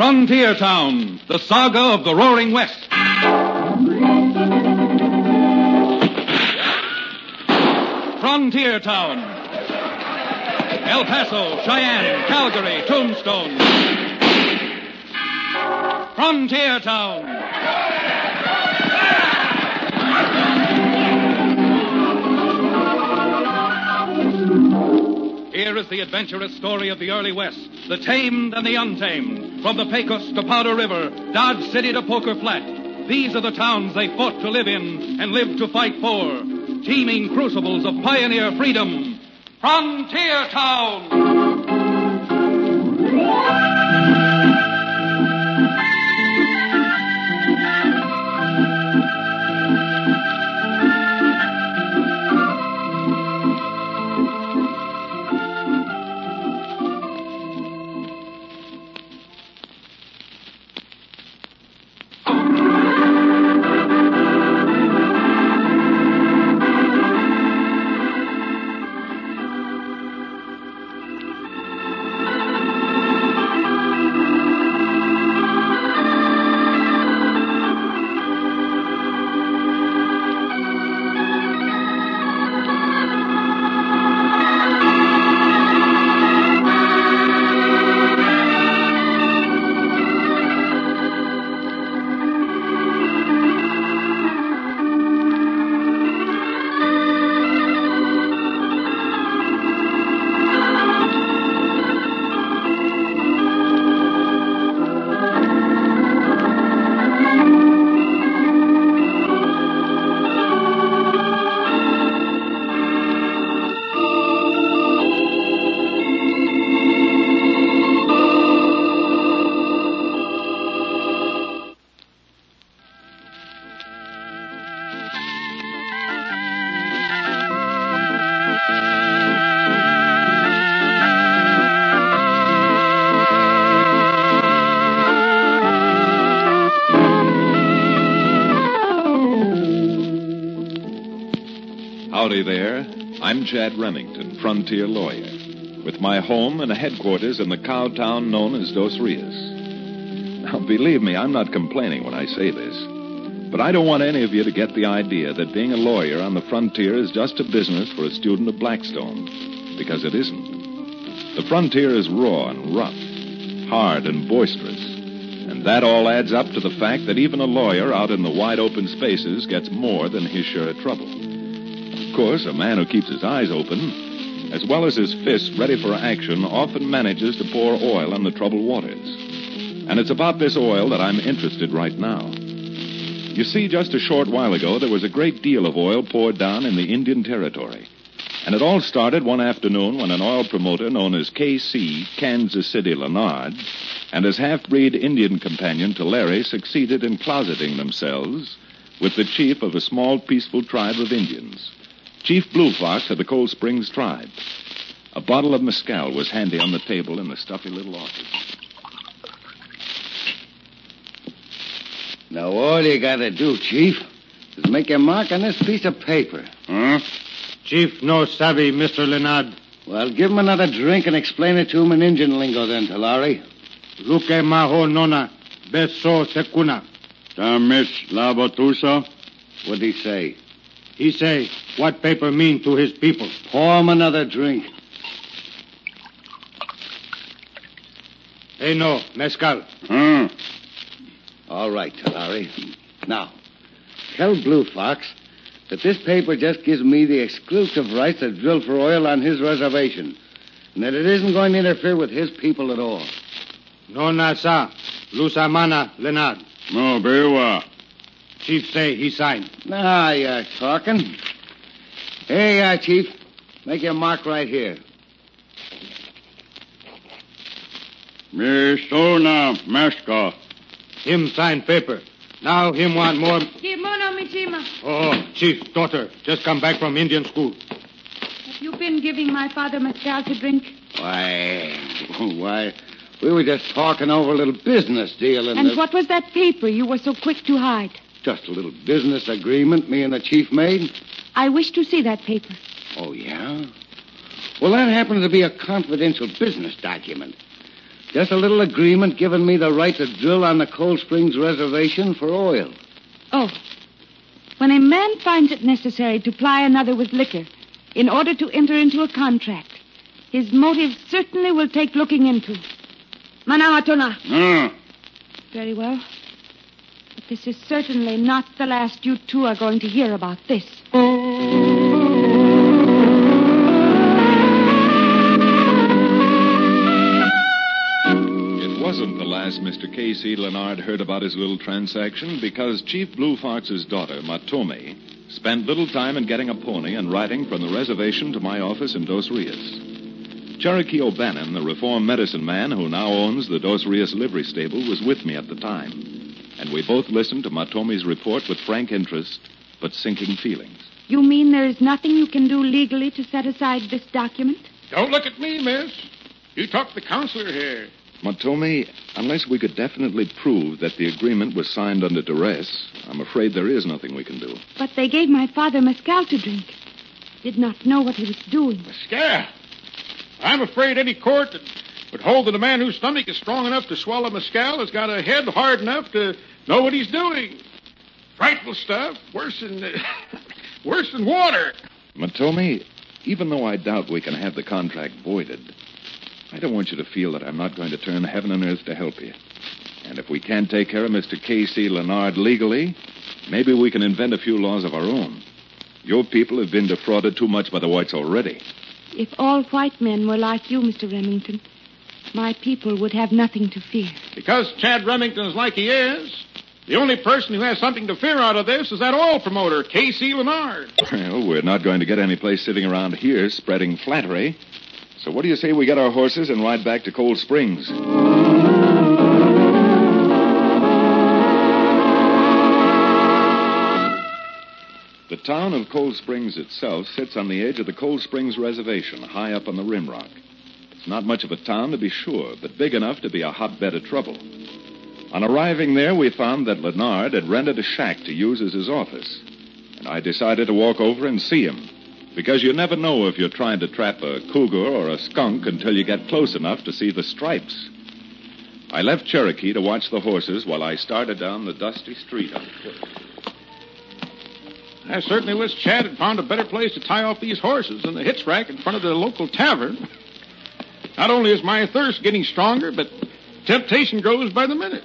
Frontier Town, the saga of the Roaring West. Frontier Town. El Paso, Cheyenne, Calgary, Tombstone. Frontier Town. Here is the adventurous story of the early West, the tamed and the untamed. From the Pecos to Powder River, Dodge City to Poker Flat. These are the towns they fought to live in and lived to fight for. Teeming crucibles of pioneer freedom. Frontier Town! Howdy there. I'm Chad Remington, frontier lawyer, with my home and a headquarters in the cow town known as Dos Rios. Now, believe me, I'm not complaining when I say this, but I don't want any of you to get the idea that being a lawyer on the frontier is just a business for a student of Blackstone, because it isn't. The frontier is raw and rough, hard and boisterous, and that all adds up to the fact that even a lawyer out in the wide open spaces gets more than his share of trouble. Of course, a man who keeps his eyes open, as well as his fists ready for action, often manages to pour oil on the troubled waters. And it's about this oil that I'm interested right now. You see, just a short while ago, there was a great deal of oil poured down in the Indian Territory. And it all started one afternoon when an oil promoter known as K.C., Kansas City Leonard, and his half-breed Indian companion Tulare succeeded in closeting themselves with the chief of a small, peaceful tribe of Indians, Chief Blue Fox of the Cold Springs tribe. A bottle of mezcal was handy on the table in the stuffy little office. Now, all you gotta do, Chief, is make a mark on this piece of paper. Huh? Chief no savvy, Mr. Leonard. Well, give him another drink and explain it to him in Indian lingo then, Tulare. Luke maho nona, beso secuna. Miss Labotusa? What'd he say? He say, what paper mean to his people? Pour him another drink. Hey, no, mezcal. All right, Tulare. Now, tell Blue Fox that this paper just gives me the exclusive right to drill for oil on his reservation, and that it isn't going to interfere with his people at all. No, na, sa. Lusamana, Leonard. No, Bewa. Chief say he signed. Now you're talking. Hey, Chief, make your mark right here. Me sona mesca. Him sign paper. Now him want more. Kimono Mishima. Oh, Chief, daughter, just come back from Indian school. Have you been giving my father mezcal to drink? Why, we were just talking over a little business deal. And what was that paper you were so quick to hide? Just a little business agreement me and the chief made. I wish to see that paper. Oh, yeah? Well, that happens to be a confidential business document. Just a little agreement giving me the right to drill on the Cold Springs Reservation for oil. Oh. When a man finds it necessary to ply another with liquor in order to enter into a contract, his motive certainly will take looking into. Manawatuna. Very well. But this is certainly not the last you two are going to hear about this. It wasn't the last Mr. K.C. Leonard heard about his little transaction because Chief Blue Fox's daughter, Matome, spent little time in getting a pony and riding from the reservation to my office in Dos Rios. Cherokee O'Bannon, the reformed medicine man who now owns the Dos Rios livery stable, was with me at the time. And we both listened to Matome's report with frank interest, but sinking feelings. You mean there is nothing you can do legally to set aside this document? Don't look at me, miss. You talk to the counselor here. Matome, unless we could definitely prove that the agreement was signed under duress, I'm afraid there is nothing we can do. But they gave my father mescal to drink. Did not know what he was doing. Mescal? I'm afraid any court that would hold that a man whose stomach is strong enough to swallow mescal has got a head hard enough to know what he's doing. Frightful stuff. Worse than water. Matome, even though I doubt we can have the contract voided, I don't want you to feel that I'm not going to turn heaven and earth to help you. And if we can't take care of Mr. K.C. Leonard legally, maybe we can invent a few laws of our own. Your people have been defrauded too much by the whites already. If all white men were like you, Mr. Remington, my people would have nothing to fear. Because Chad Remington is like he is, the only person who has something to fear out of this is that oil promoter, K.C. Leonard. Well, we're not going to get any place sitting around here spreading flattery. So what do you say we get our horses and ride back to Cold Springs? The town of Cold Springs itself sits on the edge of the Cold Springs Reservation, high up on the rim rock. It's not much of a town, to be sure, but big enough to be a hotbed of trouble. On arriving there, we found that Leonard had rented a shack to use as his office. And I decided to walk over and see him, because you never know if you're trying to trap a cougar or a skunk until you get close enough to see the stripes. I left Cherokee to watch the horses while I started down the dusty street on foot. I certainly wish Chad had found a better place to tie off these horses than the hitch rack in front of the local tavern. Not only is my thirst getting stronger, but temptation grows by the minute.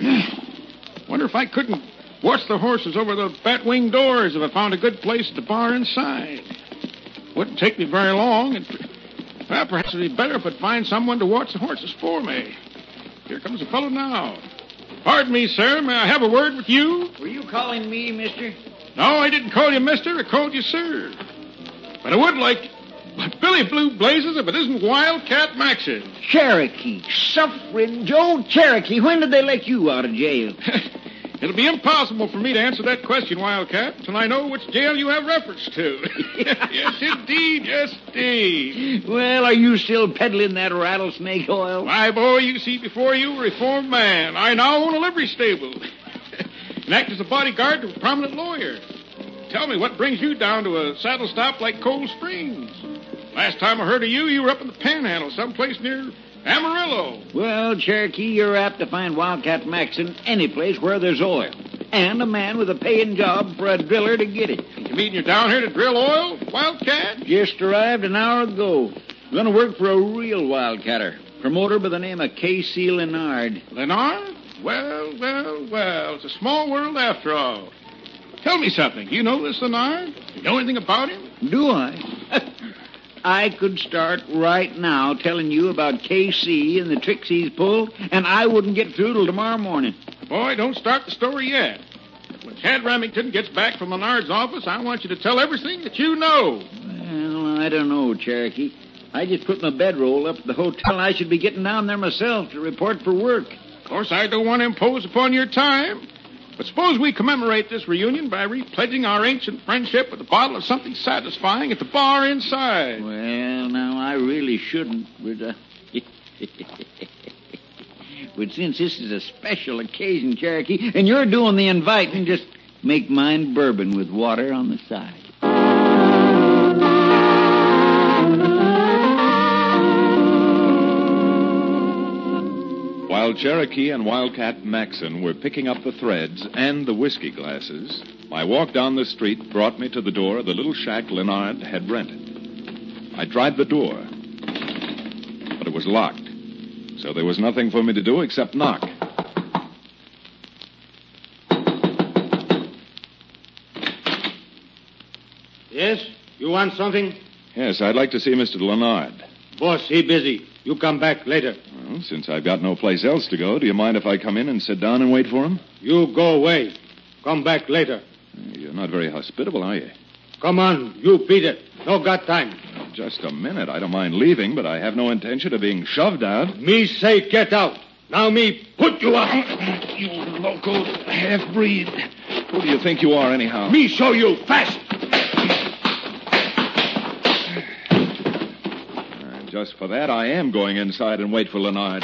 Wonder if I couldn't watch the horses over the bat-wing doors if I found a good place at the bar inside. Wouldn't take me very long, and perhaps it'd be better if I'd find someone to watch the horses for me. Here comes a fellow now. Pardon me, sir. May I have a word with you? Were you calling me, mister? No, I didn't call you mister. I called you sir. But I would like... Billy Blue Blazes if it isn't Wildcat Maxon. Cherokee. Suffering Joe Cherokee. When did they let you out of jail? It'll be impossible for me to answer that question, Wildcat, until I know which jail you have reference to. Yes, indeed. Yes, indeed. Well, are you still peddling that rattlesnake oil? My boy, you see before you a reformed man. I now own a livery stable and act as a bodyguard to a prominent lawyer. Tell me, what brings you down to a saddle stop like Cold Springs? Last time I heard of you were up in the Panhandle, someplace near Amarillo. Well, Cherokee, you're apt to find Wildcat Maxon any place where there's oil. And a man with a paying job for a driller to get it. You mean you're down here to drill oil, Wildcat? Just arrived an hour ago. Gonna work for a real wildcatter. Promoter by the name of K.C. Leonard. Leonard? Well. It's a small world after all. Tell me something. You know this Leonard? You know anything about him? Do I? I could start right now telling you about K.C. and the tricks he's pulled, and I wouldn't get through till tomorrow morning. Boy, don't start the story yet. When Chad Remington gets back from Leonard's office, I want you to tell everything that you know. Well, I don't know, Cherokee. I just put my bedroll up at the hotel, and I should be getting down there myself to report for work. Of course, I don't want to impose upon your time. But suppose we commemorate this reunion by repledging our ancient friendship with a bottle of something satisfying at the bar inside. Well, now, I really shouldn't, but, but since this is a special occasion, Cherokee, and you're doing the inviting, just make mine bourbon with water on the side. While Cherokee and Wildcat Maxon were picking up the threads and the whiskey glasses, my walk down the street brought me to the door of the little shack Leonard had rented. I tried the door, but it was locked, so there was nothing for me to do except knock. Yes? You want something? Yes, I'd like to see Mr. Leonard. Boss, he busy. You come back later. Well, since I've got no place else to go, do you mind if I come in and sit down and wait for him? You go away. Come back later. You're not very hospitable, are you? Come on. You beat it. No got time. Just a minute. I don't mind leaving, but I have no intention of being shoved out. Me say get out. Now me put you out. You local half-breed. Who do you think you are, anyhow? Me show you. Fast. Just for that, I am going inside and wait for Leonard.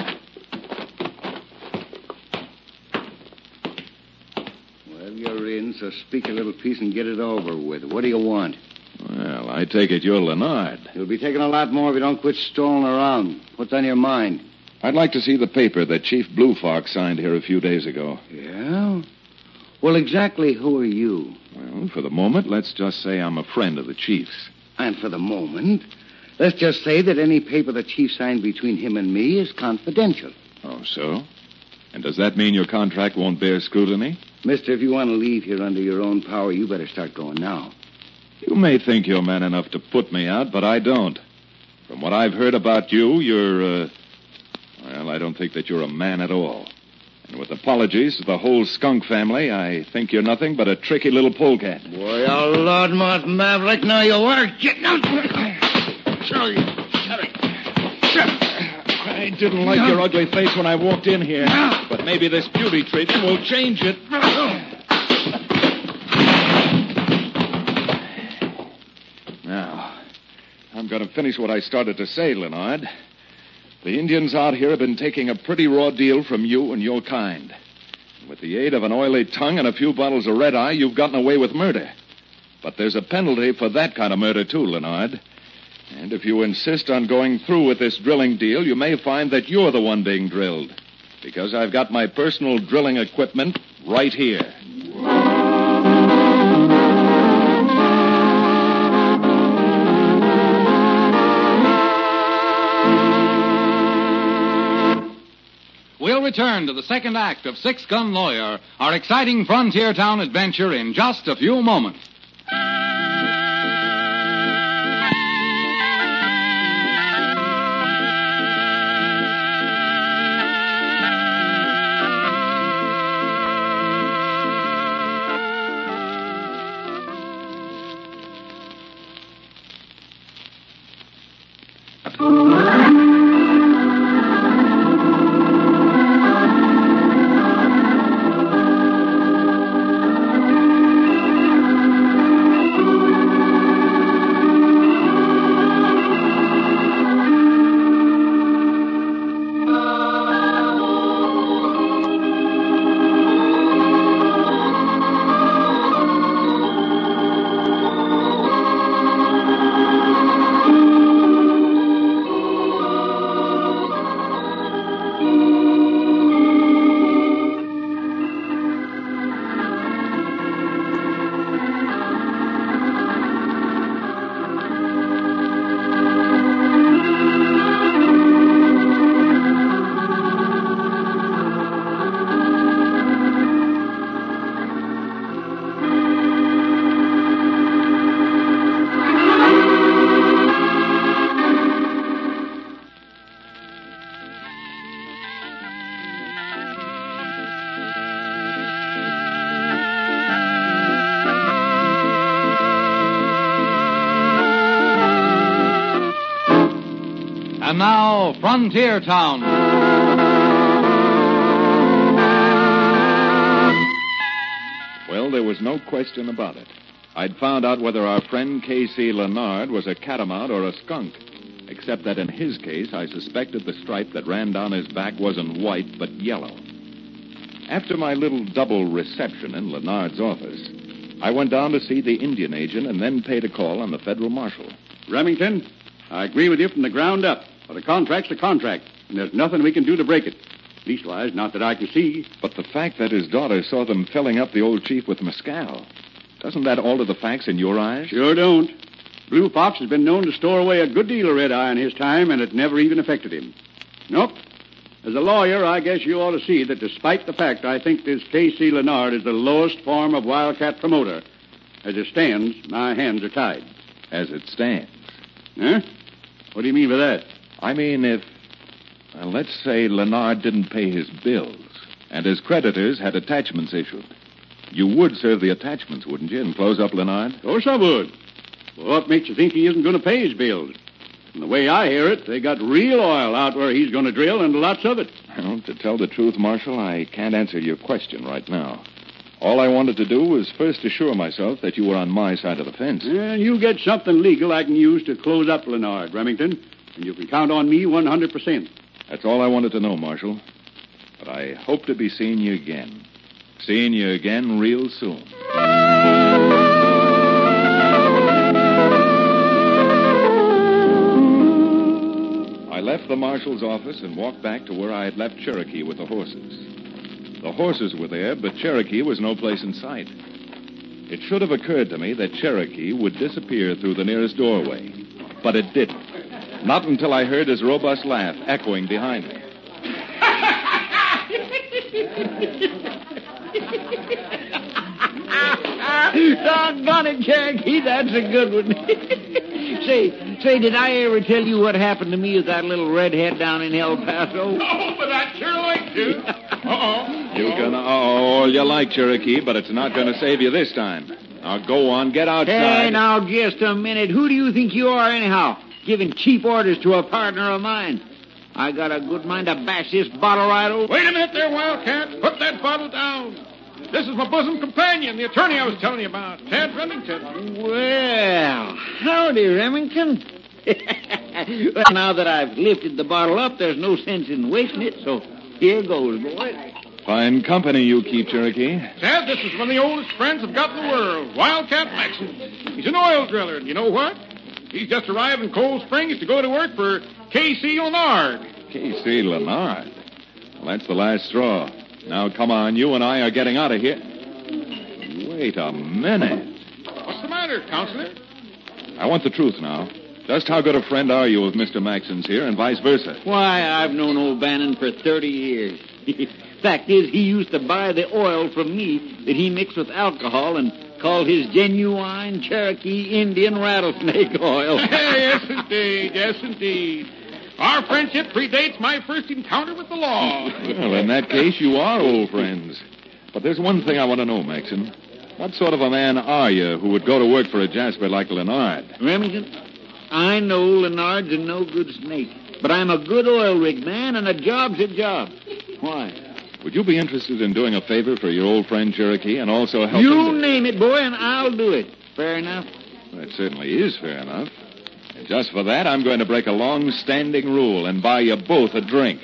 Well, you're in, so speak a little piece and get it over with. What do you want? Well, I take it you're Leonard. You'll be taking a lot more if you don't quit strolling around. What's on your mind? I'd like to see the paper that Chief Blue Fox signed here a few days ago. Yeah? Well, exactly who are you? Well, for the moment, let's just say I'm a friend of the Chief's. And for the moment, let's just say that any paper the Chief signed between him and me is confidential. Oh, so? And does that mean your contract won't bear scrutiny? Mister, if you want to leave here under your own power, you better start going now. You may think you're man enough to put me out, but I don't. From what I've heard about you, you're, well, I don't think that you're a man at all. And with apologies to the whole skunk family, I think you're nothing but a tricky little polecat. Boy, you loudmouth maverick, now you are getting out. Sorry. I didn't like your ugly face when I walked in here, but maybe this beauty treatment will change it. Now, I'm going to finish what I started to say, Leonard. The Indians out here have been taking a pretty raw deal from you and your kind. With the aid of an oily tongue and a few bottles of red-eye, you've gotten away with murder. But there's a penalty for that kind of murder, too, Leonard. And if you insist on going through with this drilling deal, you may find that you're the one being drilled. Because I've got my personal drilling equipment right here. We'll return to the second act of Six Gun Lawyer, our exciting frontier town adventure, in just a few moments. And now, Frontier Town. Well, there was no question about it. I'd found out whether our friend K.C. Leonard was a catamount or a skunk. Except that in his case, I suspected the stripe that ran down his back wasn't white, but yellow. After my little double reception in Leonard's office, I went down to see the Indian agent and then paid a call on the federal marshal. Remington, I agree with you from the ground up. But a contract's a contract, and there's nothing we can do to break it. Leastwise, not that I can see. But the fact that his daughter saw them filling up the old chief with mescal, doesn't that alter the facts in your eyes? Sure don't. Blue Fox has been known to store away a good deal of red-eye in his time, and it never even affected him. Nope. As a lawyer, I guess you ought to see that despite the fact I think this K.C. Leonard is the lowest form of wildcat promoter, as it stands, my hands are tied. As it stands. Huh? What do you mean by that? I mean, if, well, let's say Leonard didn't pay his bills, and his creditors had attachments issued. You would serve the attachments, wouldn't you, and close up Leonard? Of course I would. Well, what makes you think he isn't going to pay his bills? From the way I hear it, they got real oil out where he's going to drill, and lots of it. Well, to tell the truth, Marshal, I can't answer your question right now. All I wanted to do was first assure myself that you were on my side of the fence. And you get something legal I can use to close up Leonard, Remington, and you can count on me 100%. That's all I wanted to know, Marshal. But I hope to be seeing you again. Seeing you again real soon. I left the marshal's office and walked back to where I had left Cherokee with the horses. The horses were there, but Cherokee was no place in sight. It should have occurred to me that Cherokee would disappear through the nearest doorway, but it didn't. Not until I heard his robust laugh echoing behind me. Doggone it, Cherokee, that's a good one. Say, did I ever tell you what happened to me with that little redhead down in El Paso? No, but I'd sure like to. Uh-oh. You can all you like, Cherokee, but it's not going to save you this time. Now go on, get outside. Hey, now, just a minute. Who do you think you are, anyhow? Giving cheap orders to a partner of mine. I got a good mind to bash this bottle right over. Wait a minute there, Wildcat. Put that bottle down. This is my bosom companion, the attorney I was telling you about, Tad Remington. Well, howdy, Remington. Well, now that I've lifted the bottle up, there's no sense in wasting it, so here goes, boy. Fine company you keep, Cherokee. Tad, this is one of the oldest friends I've got in the world, Wildcat Maxson. He's an oil driller, and you know what? He's just arrived in Cold Springs to go to work for K.C. Leonard. K.C. Leonard? Well, that's the last straw. Now, come on, you and I are getting out of here. Wait a minute. What's the matter, Counselor? I want the truth now. Just how good a friend are you of Mr. Maxson's here, and vice versa? Why, I've known old Bannon for 30 years. Fact is, he used to buy the oil from me that he mixed with alcohol and called his genuine Cherokee Indian rattlesnake oil. Yes, indeed. Yes, indeed. Our friendship predates my first encounter with the law. Well, in that case, you are old friends. But there's one thing I want to know, Maxson. What sort of a man are you who would go to work for a Jasper like Leonard? Remington, I know Leonard's a no-good snake, but I'm a good oil rig man, and a job's a job. Why? Would you be interested in doing a favor for your old friend Cherokee and also help You name it, boy, and I'll do it. Fair enough? That certainly is fair enough. And just for that, I'm going to break a long-standing rule and buy you both a drink.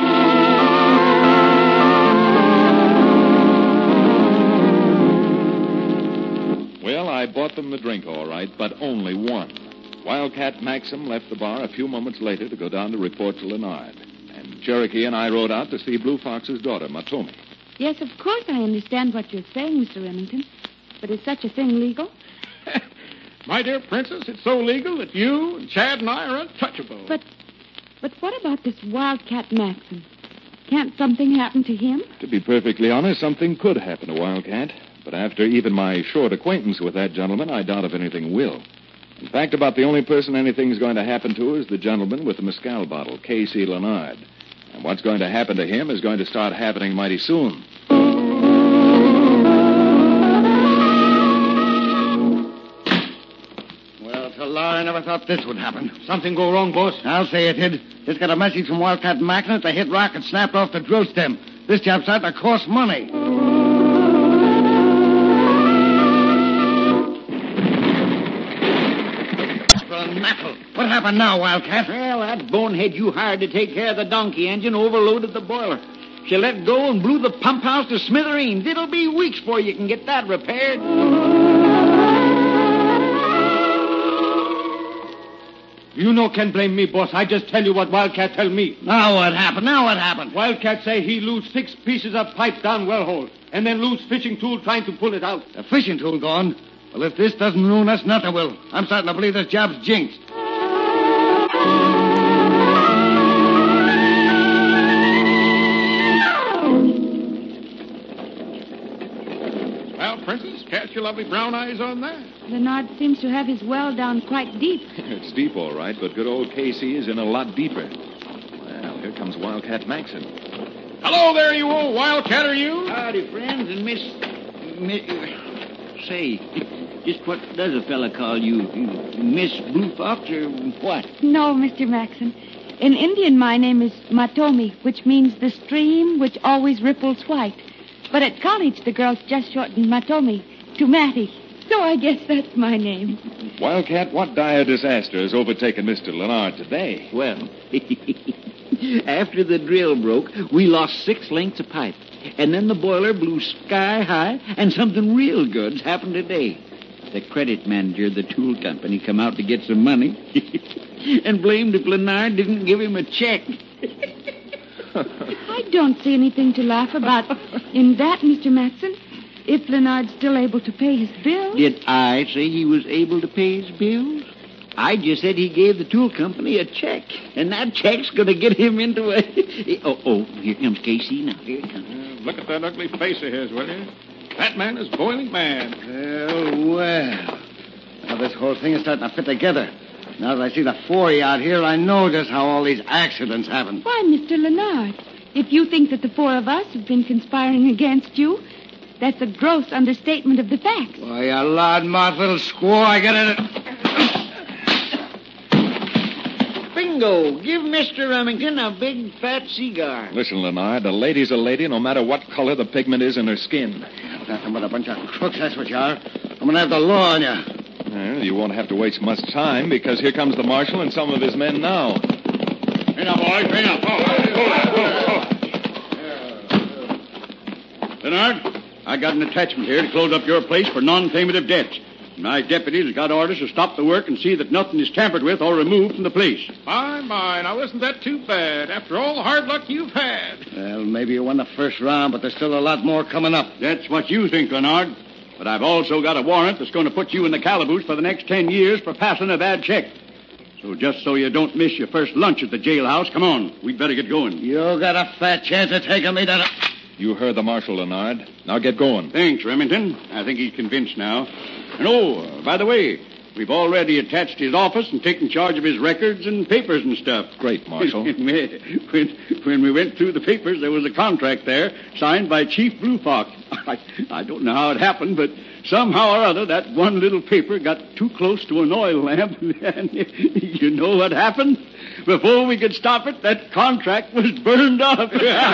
Well, I bought them the drink, all right, but only one. Wildcat Maxim left the bar a few moments later to go down to report to Leonard. And Cherokee and I rode out to see Blue Fox's daughter, Matomi. Yes, of course I understand what you're saying, Mr. Remington. But is such a thing legal? My dear Princess, it's so legal that you and Chad and I are untouchable. But what about this Wildcat Maxim? Can't something happen to him? To be perfectly honest, something could happen to Wildcat. But after even my short acquaintance with that gentleman, I doubt if anything will. In fact, about the only person anything's going to happen to is the gentleman with the mescal bottle, K.C. Leonard. And what's going to happen to him is going to start happening mighty soon. Well, Talar, I never thought this would happen. Something go wrong, boss? I'll say it did. Just got a message from Wildcat Macklin that the hit rocket snapped off the drill stem. This job's out to cost money. What happened now, Wildcat? Well, that bonehead you hired to take care of the donkey engine overloaded the boiler. She let go and blew the pump house to smithereens. It'll be weeks before you can get that repaired. You no can blame me, boss. I just tell you what Wildcat tell me. Now what happened? Wildcat say he lose 6 pieces of pipe down well hole, and then lose fishing tool trying to pull it out. The fishing tool gone? Well, if this doesn't ruin us, nothing will. I'm starting to believe this job's jinxed. Well, Princess, cast your lovely brown eyes on that. Leonard seems to have his well down quite deep. It's deep, all right, but good old Casey is in a lot deeper. Well, here comes Wildcat Maxon. Hello there, you old wildcatter, you. Howdy, friends, and Say, just what does a fella call you? Miss Blue Fox or what? No, Mr. Maxon. In Indian, my name is Matomi, which means the stream which always ripples white. But at college, the girls just shortened Matomi to Mattie. So I guess that's my name. Wildcat, what dire disaster has overtaken Mr. Leonard today? Well, after the drill broke, we lost 6 lengths of pipe. And then the boiler blew sky high, and something real good's happened today. The credit manager of the tool company come out to get some money and blamed if Leonard didn't give him a check. I don't see anything to laugh about in that, Mr. Maxon. If Leonard's still able to pay his bills. Did I say he was able to pay his bills? I just said he gave the tool company a check, and that check's going to get him into a... Oh, here comes Casey now. Here he comes. Look at that ugly face of his, will you? That man is boiling mad. Well. Now this whole thing is starting to fit together. Now that I see the 4 out here, I know just how all these accidents happen. Why, Mr. Leonard, if you think that the 4 of us have been conspiring against you, that's a gross understatement of the facts. Why, you loudmouth little squaw, I get it. Bingo! Give Mr. Remington a big, fat cigar. Listen, Leonard, a lady's a lady no matter what color the pigment is in her skin. Nothing but a bunch of crooks, that's what you are. I'm going to have the law on you. Well, you won't have to waste much time because here comes the marshal and some of his men now. Hey now, boys, hey now. Leonard, I got an attachment here to close up your place for non-payment of debts. My deputies have got orders to stop the work and see that nothing is tampered with or removed from the place. My, now isn't that too bad after all the hard luck you've had? Well, maybe you won the first round, but there's still a lot more coming up. That's what you think, Leonard. But I've also got a warrant that's going to put you in the calaboose for the next 10 years for passing a bad check. So just so you don't miss your first lunch at the jailhouse, come on. We'd better get going. You got a fat chance of taking me to... You heard the marshal, Leonard. Now get going. Thanks, Remington. I think he's convinced now. And by the way, we've already attached his office and taken charge of his records and papers and stuff. Great, Marshal. When we went through the papers, there was a contract there signed by Chief Blue Fox. I don't know how it happened, but somehow or other, that one little paper got too close to an oil lamp. And you know what happened? Before we could stop it, that contract was burned up.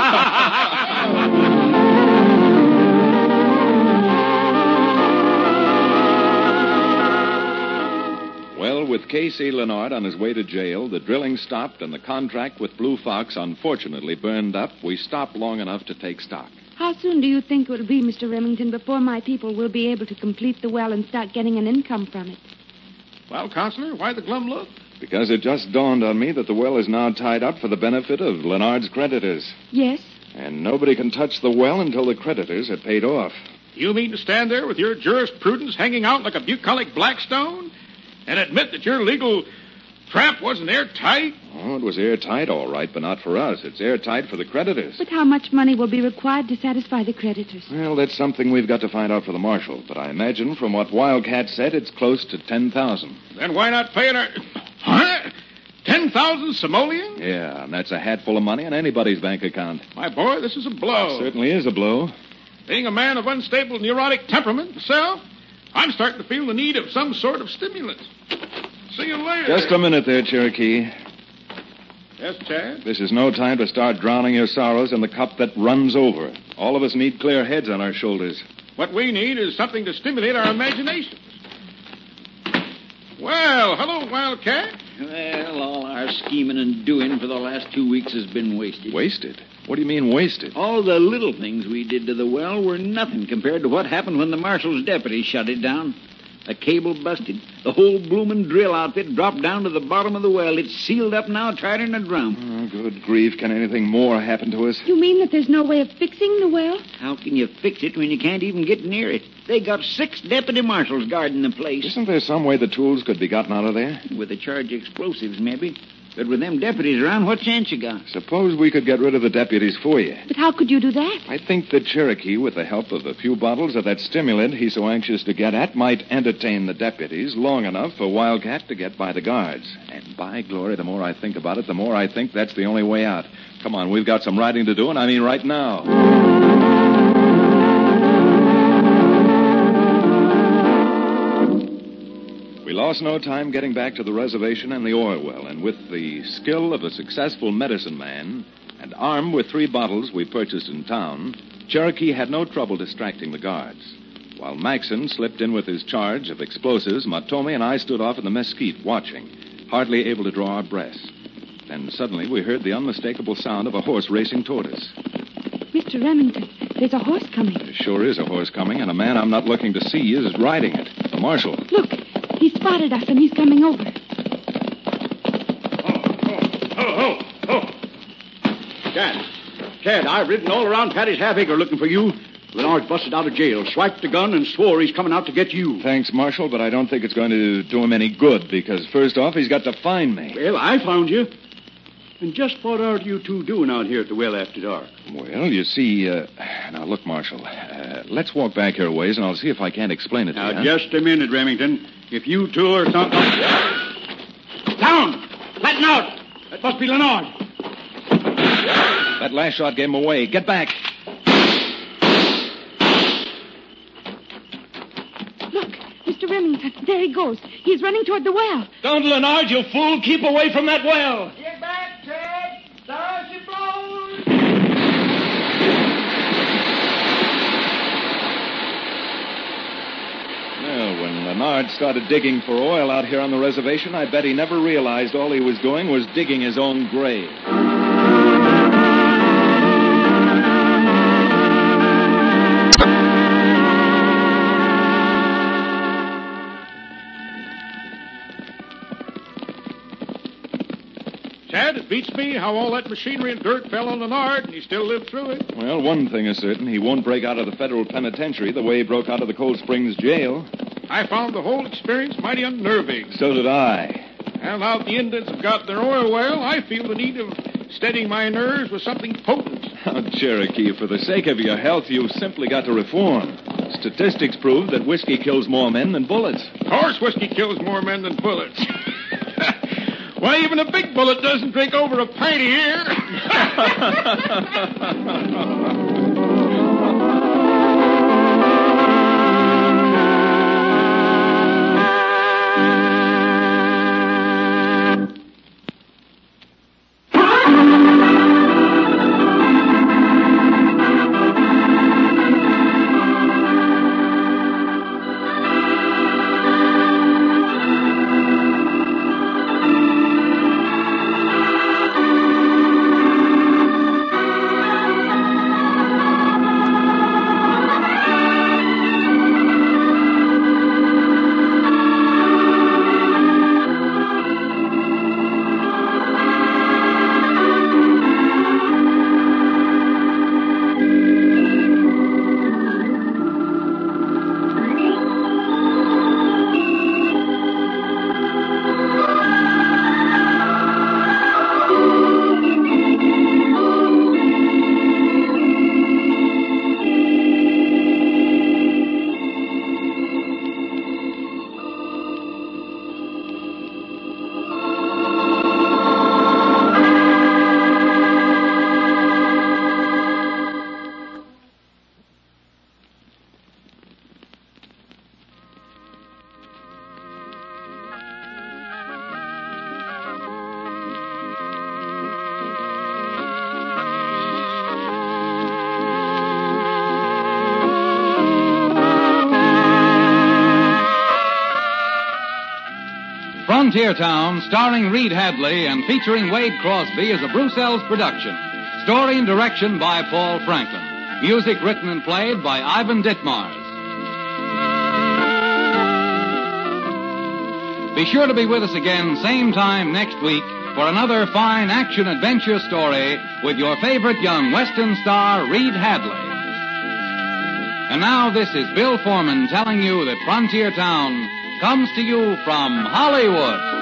Well, with Casey Leonard on his way to jail, the drilling stopped, and the contract with Blue Fox unfortunately burned up, we stopped long enough to take stock. How soon do you think it will be, Mr. Remington, before my people will be able to complete the well and start getting an income from it? Well, Counselor, why the glum look? Because it just dawned on me that the well is now tied up for the benefit of Leonard's creditors. Yes? And nobody can touch the well until the creditors are paid off. You mean to stand there with your jurisprudence hanging out like a bucolic Blackstone and admit that your legal trap wasn't airtight? Oh, it was airtight, all right, but not for us. It's airtight for the creditors. But how much money will be required to satisfy the creditors? Well, that's something we've got to find out for the marshal. But I imagine from what Wildcat said, it's close to 10,000. Then why not pay it our... Huh? 10,000 simoleons? Yeah, and that's a hatful of money in anybody's bank account. My boy, this is a blow. It certainly is a blow. Being a man of unstable neurotic temperament myself, I'm starting to feel the need of some sort of stimulant. See you later. Just a minute there, Cherokee. Yes, Chad? This is no time to start drowning your sorrows in the cup that runs over. All of us need clear heads on our shoulders. What we need is something to stimulate our imaginations. Well, hello, Wildcat. Well, all our scheming and doing for the last 2 weeks has been wasted. Wasted? What do you mean wasted? All the little things we did to the well were nothing compared to what happened when the marshal's deputies shut it down. A cable busted. The whole bloomin' drill outfit dropped down to the bottom of the well. It's sealed up now, tighter than a drum. Oh, good grief. Can anything more happen to us? You mean that there's no way of fixing the well? How can you fix it when you can't even get near it? They got 6 deputy marshals guarding the place. Isn't there some way the tools could be gotten out of there? With a charge of explosives, maybe. But with them deputies around, what chance you got? Suppose we could get rid of the deputies for you. But how could you do that? I think that Cherokee, with the help of a few bottles of that stimulant he's so anxious to get at, might entertain the deputies long enough for Wildcat to get by the guards. And by glory, the more I think about it, the more I think that's the only way out. Come on, we've got some writing to do, and I mean right now. We lost no time getting back to the reservation and the oil well, and with the skill of a successful medicine man and armed with 3 bottles we purchased in town, Cherokee had no trouble distracting the guards. While Maxon slipped in with his charge of explosives, Matomi and I stood off in the mesquite watching, hardly able to draw our breaths. Then suddenly we heard the unmistakable sound of a horse racing toward us. Mr. Remington, there's a horse coming. There sure is a horse coming, and a man I'm not looking to see is riding it. The marshal. Look, he spotted us and he's coming over. Chad, I've ridden all around Patty's half-acre looking for you. Lenard's busted out of jail, swiped the gun, and swore he's coming out to get you. Thanks, Marshal, but I don't think it's going to do him any good, because first off, he's got to find me. Well, I found you. And just what are you two doing out here at the well after dark? Well, you see, now look, Marshal, let's walk back here a ways, and I'll see if I can't explain it to you. Now, just a minute, Remington. If you two are something... Down! Flatten out! That must be Lenard. That last shot gave him away. Get back. Look, Mr. Remington, there he goes. He's running toward the well. Don't, Lenard, you fool. Keep away from that well. Get back, Chad! Stars you blows! Well, when Lenard started digging for oil out here on the reservation, I bet he never realized all he was doing was digging his own grave. Chad, it beats me how all that machinery and dirt fell on Lenard, and he still lived through it. Well, one thing is certain. He won't break out of the federal penitentiary the way he broke out of the Cold Springs jail. I found the whole experience mighty unnerving. So did I. And now that the Indians have got their oil well, I feel the need of steadying my nerves with something potent. Oh, Cherokee, for the sake of your health, you've simply got to reform. Statistics prove that whiskey kills more men than bullets. Of course whiskey kills more men than bullets. Why, even a big bullet doesn't drink over a pint a year. Frontier Town, starring Reed Hadley and featuring Wade Crosby, is a Bruce Ells production. Story and direction by Paul Franklin. Music written and played by Ivan Ditmars. Be sure to be with us again, same time next week, for another fine action-adventure story with your favorite young Western star, Reed Hadley. And now this is Bill Foreman telling you that Frontier Town comes to you from Hollywood.